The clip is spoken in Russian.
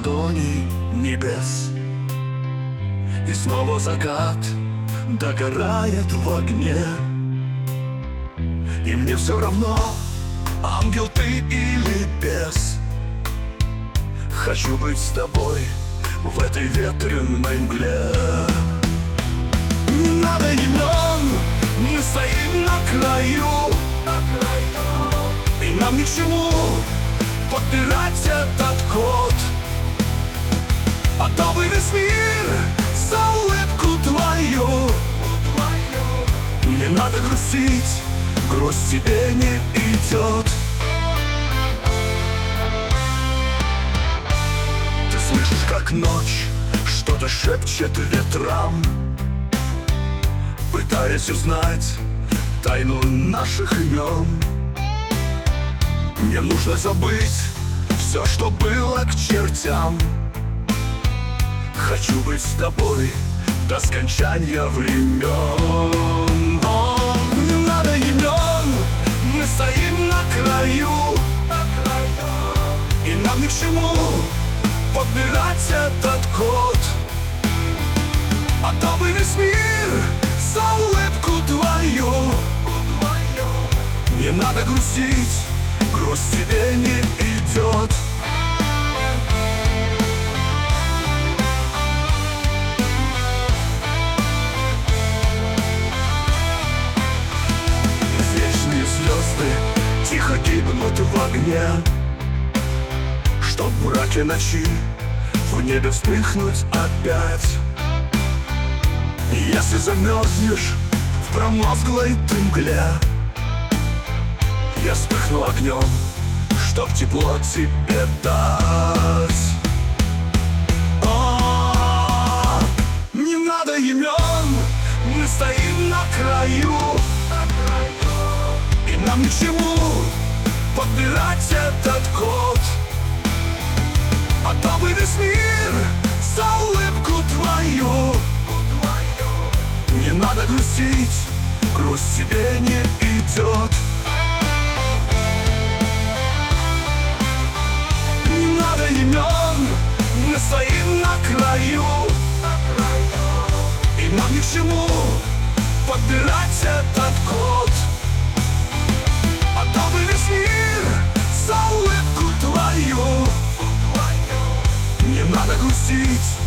ладони небес. И снова закат догорает в огне. И мне все равно, ангел ты или бес. Хочу быть с тобой в этой ветреной мгле. Не надо имен, мы стоим на краю, и нам ни к чему подбирать этот код. Отдавай весь мир за улыбку твою. Не надо грустить, грусть тебе не идет. Ты слышишь, как ночь что-то шепчет ветрам, пытаясь узнать тайну наших имен. Мне нужно забыть все, что было к чертям. Хочу быть с тобой до скончания времен. Не надо имен, мы стоим на краю, и нам ни к чему подбирать этот код. Отдавай весь мир за улыбку твою. Не надо грустить, грусть тебе не идет. Вечные звезды тихо гибнут в огне, чтоб в мраке ночи в небе вспыхнуть опять. Если замерзнешь в промозглой ты мгле, я вспыхну огнем, чтоб тепло тебе дать. Не надо имен, мы стоим на краю, и нам ни к чему подбирать этот код. Отдавай весь мир за улыбку твою. Не надо грустить, грусть тебе не идет. Не надо имен, мы стоим на краю, и нам ни к чему подбирать этот код. Отдавай весь мир за улыбку твою. Не надо грустить,